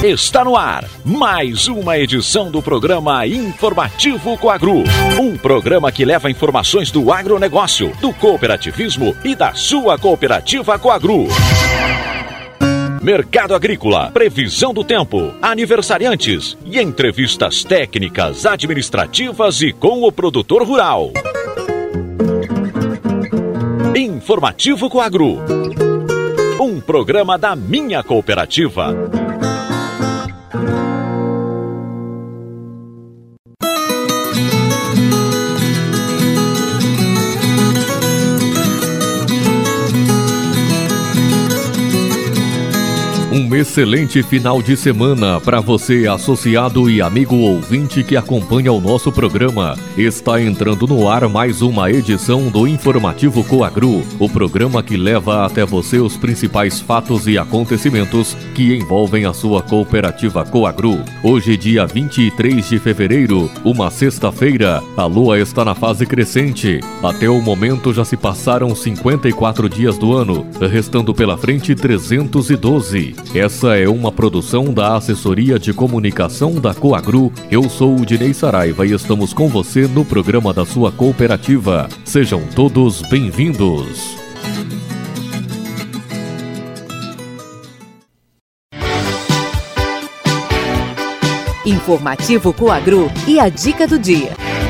Está no ar mais uma edição do programa Informativo Coagru. Um programa que leva informações do agronegócio, do cooperativismo e da sua cooperativa Coagru. Mercado agrícola, previsão do tempo, aniversariantes e entrevistas técnicas, administrativas e com o produtor rural. Informativo Coagru. Um programa da minha cooperativa. Um excelente final de semana para você, associado e amigo ouvinte que acompanha o nosso programa. Está entrando no ar mais uma edição do Informativo Coagru, o programa que leva até você os principais fatos e acontecimentos que envolvem a sua cooperativa Coagru. Hoje, dia 23 de fevereiro, uma sexta-feira, a lua está na fase crescente. Até o momento já se passaram 54 dias do ano, restando pela frente 312. Essa é uma produção da Assessoria de Comunicação da Coagru. Eu sou o Dinei Saraiva e estamos com você no programa da sua cooperativa. Sejam todos bem-vindos. Informativo Coagru e a dica do dia.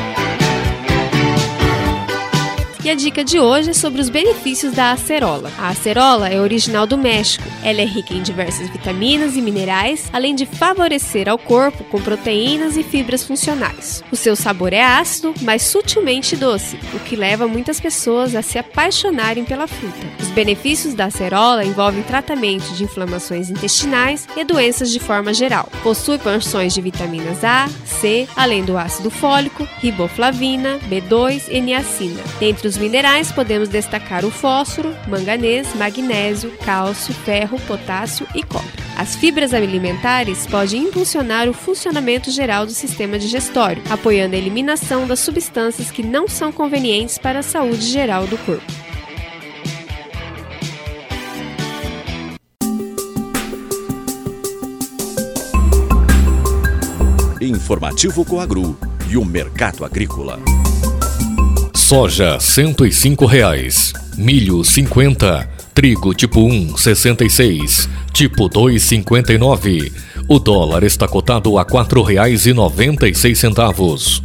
E a dica de hoje é sobre os benefícios da acerola. A acerola é original do México. Ela é rica em diversas vitaminas e minerais, além de favorecer ao corpo com proteínas e fibras funcionais. O seu sabor é ácido, mas sutilmente doce, o que leva muitas pessoas a se apaixonarem pela fruta. Os benefícios da acerola envolvem tratamento de inflamações intestinais e doenças de forma geral. Possui porções de vitaminas A, C, além do ácido fólico, riboflavina, B2 e niacina. Dentre os minerais podemos destacar o fósforo, manganês, magnésio, cálcio, ferro, potássio e cobre. As fibras alimentares podem impulsionar o funcionamento geral do sistema digestório, apoiando a eliminação das substâncias que não são convenientes para a saúde geral do corpo. Informativo Coagru e o mercado agrícola. Soja R$ 105, milho 50, trigo tipo 1 66, tipo 2 59. O dólar está cotado a R$ 4,96.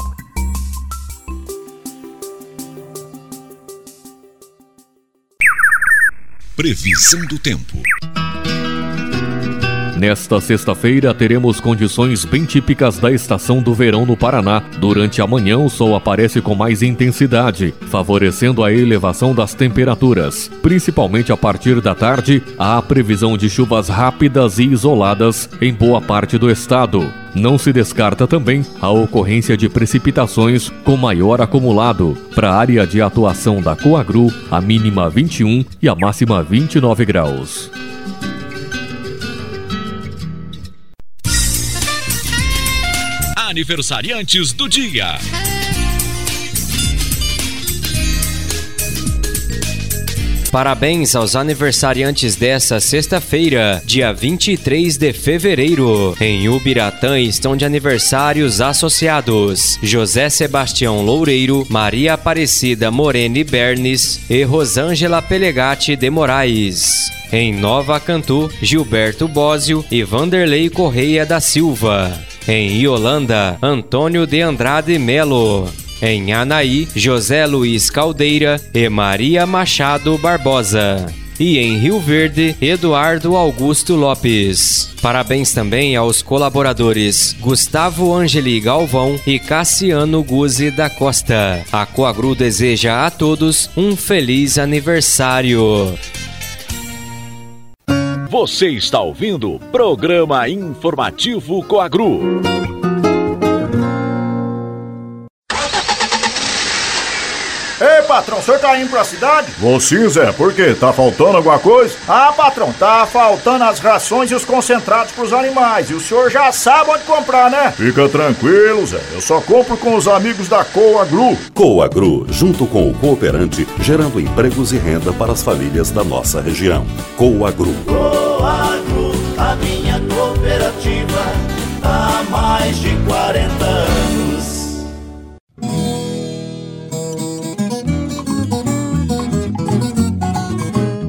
Previsão do tempo. Nesta sexta-feira, teremos condições bem típicas da estação do verão no Paraná. Durante a manhã, o sol aparece com mais intensidade, favorecendo a elevação das temperaturas. Principalmente a partir da tarde, há previsão de chuvas rápidas e isoladas em boa parte do estado. Não se descarta também a ocorrência de precipitações com maior acumulado. Para a área de atuação da Coagru, a mínima 21 e a máxima 29 graus. Aniversariantes do dia. Parabéns aos aniversariantes dessa sexta-feira, dia 23 de fevereiro. Em Ubiratã estão de aniversários associados José Sebastião Loureiro, Maria Aparecida Morene Bernes e Rosângela Pelegatti de Moraes. Em Nova Cantu, Gilberto Bósio e Vanderlei Correia da Silva. Em Iolanda, Antônio de Andrade Melo. Em Anaí, José Luiz Caldeira e Maria Machado Barbosa. E em Rio Verde, Eduardo Augusto Lopes. Parabéns também aos colaboradores Gustavo Angeli Galvão e Cassiano Guzzi da Costa. A Coagru deseja a todos um feliz aniversário. Você está ouvindo o programa Informativo Coagru. Ei, patrão, o senhor tá indo pra cidade? Vou sim, Zé. Por quê? Tá faltando alguma coisa? Ah, patrão, tá faltando as rações e os concentrados pros animais. E o senhor já sabe onde comprar, né? Fica tranquilo, Zé. Eu só compro com os amigos da Coagru. Coagru, junto com o cooperante, gerando empregos e renda para as famílias da nossa região. Coagru. Coagru, a minha cooperativa.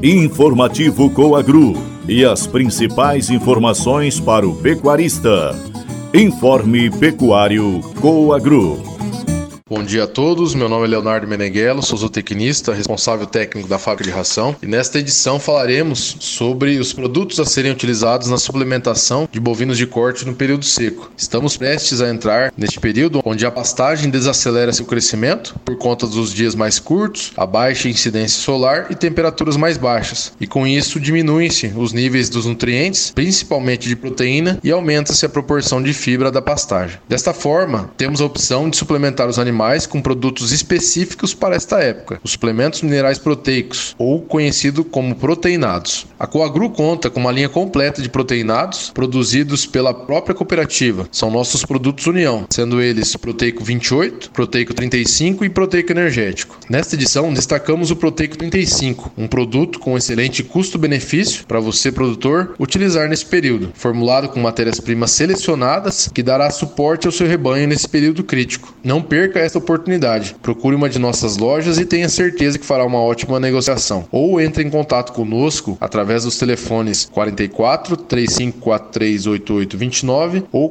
Informativo Coagru e as principais informações para o pecuarista. Informe Pecuário Coagru. Bom dia a todos, meu nome é Leonardo Meneghello, sou zootecnista, responsável técnico da fábrica de ração, e nesta edição falaremos sobre os produtos a serem utilizados na suplementação de bovinos de corte no período seco. Estamos prestes a entrar neste período onde a pastagem desacelera seu crescimento por conta dos dias mais curtos, a baixa incidência solar e temperaturas mais baixas, e com isso diminuem-se os níveis dos nutrientes, principalmente de proteína, e aumenta-se a proporção de fibra da pastagem. Desta forma, temos a opção de suplementar os animais com produtos específicos para esta época, os suplementos minerais proteicos, ou conhecido como proteinados. A Coagru conta com uma linha completa de proteinados produzidos pela própria cooperativa. São nossos produtos União, sendo eles Proteico 28, Proteico 35 e Proteico Energético. Nesta edição, destacamos o Proteico 35, um produto com excelente custo-benefício para você, produtor, utilizar nesse período, formulado com matérias-primas selecionadas que dará suporte ao seu rebanho nesse período crítico. Não perca esta oportunidade. Procure uma de nossas lojas e tenha certeza que fará uma ótima negociação. Ou entre em contato conosco através dos telefones 44 3543 8829 ou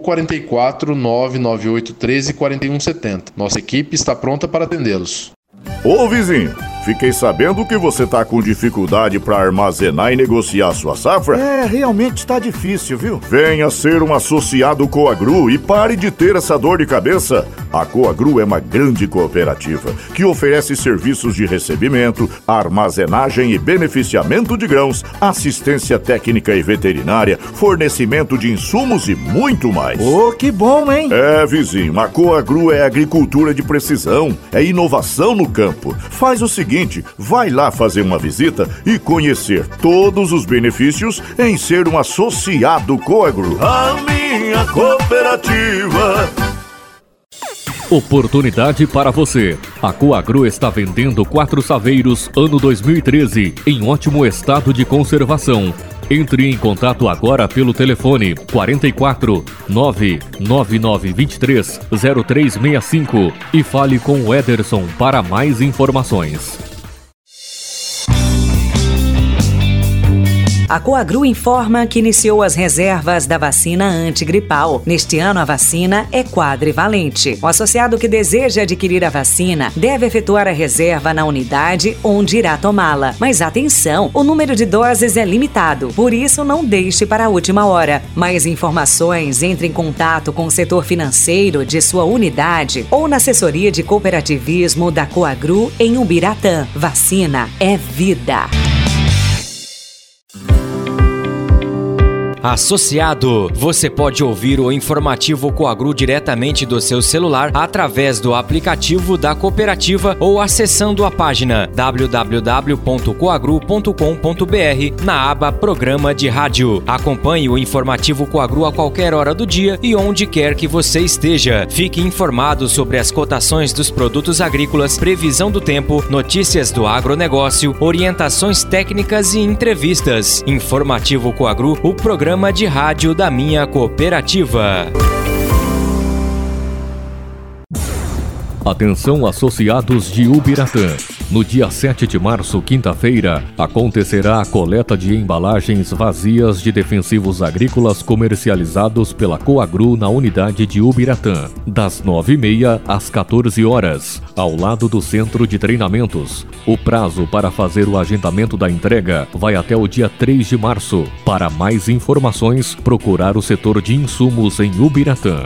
44 998 13 4170. Nossa equipe está pronta para atendê-los. Ô vizinho, fiquei sabendo que você tá com dificuldade para armazenar e negociar sua safra? Realmente está difícil, viu? Venha ser um associado Coagru e pare de ter essa dor de cabeça. A Coagru é uma grande cooperativa que oferece serviços de recebimento, armazenagem e beneficiamento de grãos, assistência técnica e veterinária, fornecimento de insumos e muito mais. Que bom, hein? Vizinho, a Coagru é agricultura de precisão, é inovação no campo. Faz o seguinte, vai lá fazer uma visita e conhecer todos os benefícios em ser um associado Coagru. A minha cooperativa. Oportunidade para você. A Coagru está vendendo 4 saveiros ano 2013 em ótimo estado de conservação. Entre em contato agora pelo telefone 44 99923 0365 e fale com o Ederson para mais informações. A Coagru informa que iniciou as reservas da vacina antigripal. Neste ano, a vacina é quadrivalente. O associado que deseja adquirir a vacina deve efetuar a reserva na unidade onde irá tomá-la. Mas atenção, o número de doses é limitado, por isso não deixe para a última hora. Mais informações, entre em contato com o setor financeiro de sua unidade ou na assessoria de cooperativismo da Coagru em Ubiratã. Vacina é vida. Associado, você pode ouvir o informativo Coagru diretamente do seu celular através do aplicativo da cooperativa ou acessando a página www.coagru.com.br na aba Programa de Rádio. Acompanhe o informativo Coagru a qualquer hora do dia e onde quer que você esteja. Fique informado sobre as cotações dos produtos agrícolas, previsão do tempo, notícias do agronegócio, orientações técnicas e entrevistas. Informativo Coagru, o programa de rádio da minha cooperativa. Atenção, associados de Ubiratã. No dia 7 de março, quinta-feira, acontecerá a coleta de embalagens vazias de defensivos agrícolas comercializados pela Coagru na unidade de Ubiratã, das 9h30 às 14 horas, ao lado do centro de treinamentos. O prazo para fazer o agendamento da entrega vai até o dia 3 de março. Para mais informações, procurar o setor de insumos em Ubiratã.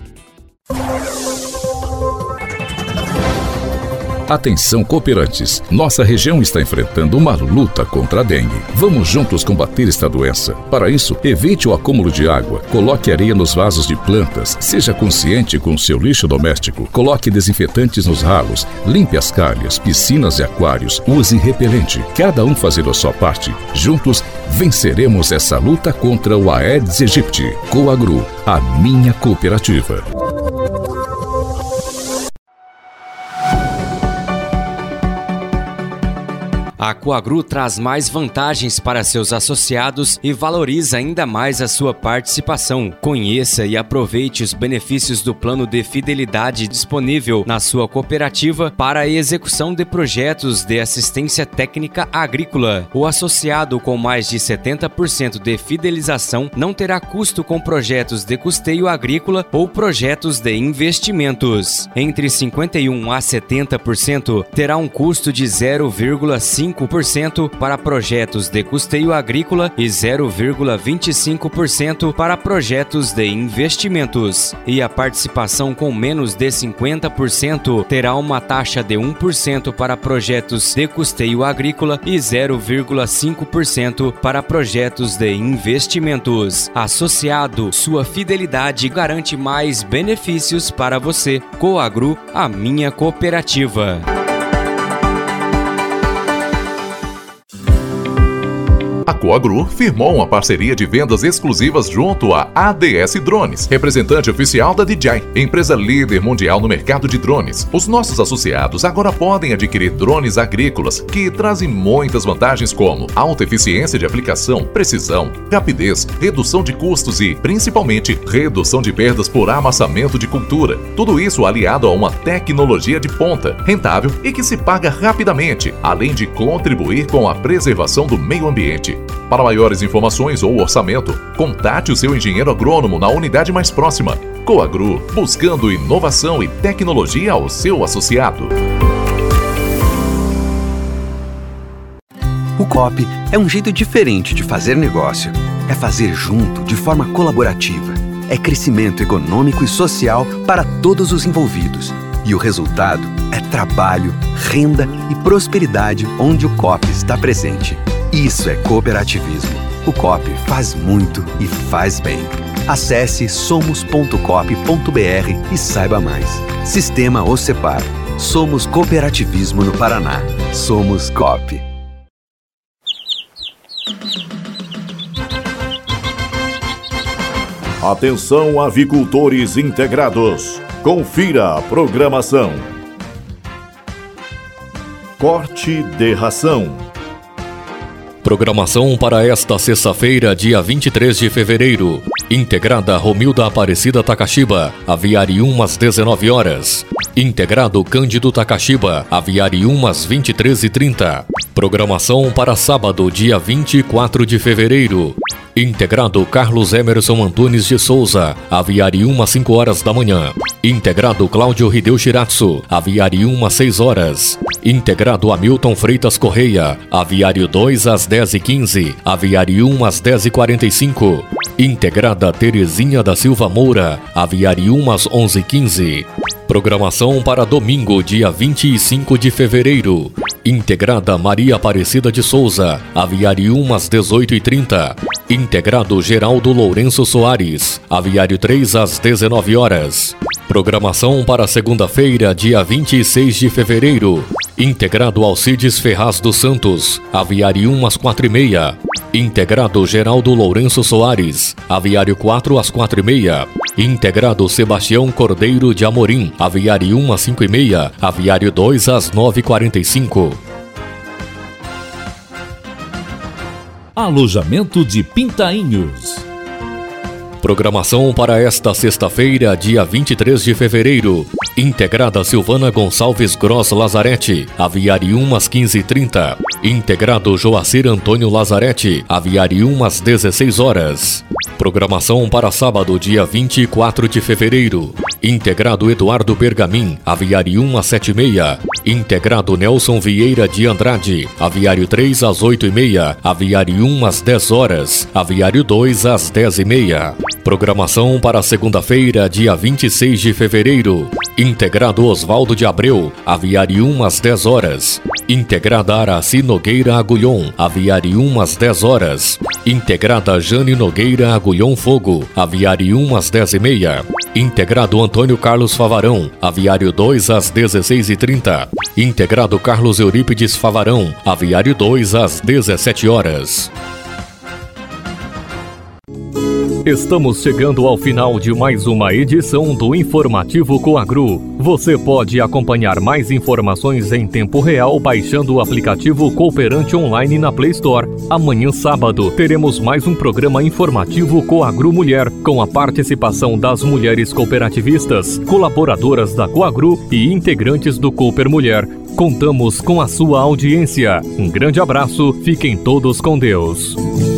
Atenção, cooperantes! Nossa região está enfrentando uma luta contra a dengue. Vamos juntos combater esta doença. Para isso, evite o acúmulo de água, coloque areia nos vasos de plantas, seja consciente com o seu lixo doméstico, coloque desinfetantes nos ralos, limpe as calhas, piscinas e aquários, use repelente. Cada um fazendo a sua parte. Juntos, venceremos essa luta contra o Aedes aegypti. Coagru, a minha cooperativa. A Coagru traz mais vantagens para seus associados e valoriza ainda mais a sua participação. Conheça e aproveite os benefícios do plano de fidelidade disponível na sua cooperativa para a execução de projetos de assistência técnica agrícola. O associado com mais de 70% de fidelização não terá custo com projetos de custeio agrícola ou projetos de investimentos. Entre 51% a 70% terá um custo de 0,5% para projetos de custeio agrícola e 0,25% para projetos de investimentos. E a participação com menos de 50% terá uma taxa de 1% para projetos de custeio agrícola e 0,5% para projetos de investimentos. Associado, sua fidelidade garante mais benefícios para você. Coagru, a minha cooperativa. A Coagru firmou uma parceria de vendas exclusivas junto à ADS Drones, representante oficial da DJI, empresa líder mundial no mercado de drones. Os nossos associados agora podem adquirir drones agrícolas que trazem muitas vantagens como alta eficiência de aplicação, precisão, rapidez, redução de custos e, principalmente, redução de perdas por amassamento de cultura. Tudo isso aliado a uma tecnologia de ponta, rentável e que se paga rapidamente, além de contribuir com a preservação do meio ambiente. Para maiores informações ou orçamento, contate o seu engenheiro agrônomo na unidade mais próxima. Coagru, buscando inovação e tecnologia ao seu associado. O Coop é um jeito diferente de fazer negócio. É fazer junto, de forma colaborativa. É crescimento econômico e social para todos os envolvidos. E o resultado é trabalho, renda e prosperidade onde o Coop está presente. Isso é cooperativismo. O Coop faz muito e faz bem. Acesse somos.coop.br e saiba mais. Sistema OCEPAR. Somos cooperativismo no Paraná. Somos Coop. Atenção, avicultores integrados. Confira a programação. Corte de ração. Programação para esta sexta-feira, dia 23 de fevereiro. Integrada Romilda Aparecida Takashiba, aviário 1 às 19 horas. Integrado Cândido Takashiba, aviário 1 às 23h30. Programação para sábado, dia 24 de fevereiro. Integrado Carlos Emerson Antunes de Souza, aviário 1 às 5 horas da manhã. Integrado Cláudio Hideo Shiratsu, aviário 1 às 6 horas. Integrado Hamilton Freitas Correia, aviário 2 às 10h15, aviário 1 às 10h45. Integrada Terezinha da Silva Moura, aviário 1 às 11h15. Programação para domingo, dia 25 de fevereiro. Integrada Maria Aparecida de Souza, aviário 1 às 18h30. Integrado Geraldo Lourenço Soares, aviário 3 às 19 horas. Programação para segunda-feira, dia 26 de fevereiro. Integrado Alcides Ferraz dos Santos, aviário 1 às 4h30. Integrado Geraldo Lourenço Soares, aviário 4 às 4h30. Integrado Sebastião Cordeiro de Amorim, aviário 1 às 5h30, aviário 2 às 9h45. Alojamento de Pintainhos. Programação para esta sexta-feira, dia 23 de fevereiro. Integrada Silvana Gonçalves Gross Lazarete, aviário 1 às 15h30. Integrado Joacir Antônio Lazarete, aviário 1 às 16 horas. Programação para sábado, dia 24 de fevereiro. Integrado Eduardo Bergamin, aviário 1 às 7h30. Integrado Nelson Vieira de Andrade, aviário 3 às 8h30. Aviário 1 às 10 horas. Aviário 2 às 10h30. Programação para segunda-feira, dia 26 de fevereiro. Integrado Osvaldo de Abreu, aviário 1 às 10 horas. Integrada Araci Nogueira Agulhon, aviário 1 às 10 horas. Integrada Jane Nogueira Agulhon Fogo, aviário 1 às 10h30. Integrado Antônio Carlos Favarão, aviário 2 às 16h30. Integrado Carlos Eurípides Favarão, aviário 2 às 17 horas. Estamos chegando ao final de mais uma edição do Informativo Coagru. Você pode acompanhar mais informações em tempo real baixando o aplicativo Cooperante Online na Play Store. Amanhã, sábado, teremos mais um programa informativo Coagru Mulher, com a participação das mulheres cooperativistas, colaboradoras da Coagru e integrantes do Cooper Mulher. Contamos com a sua audiência. Um grande abraço, fiquem todos com Deus.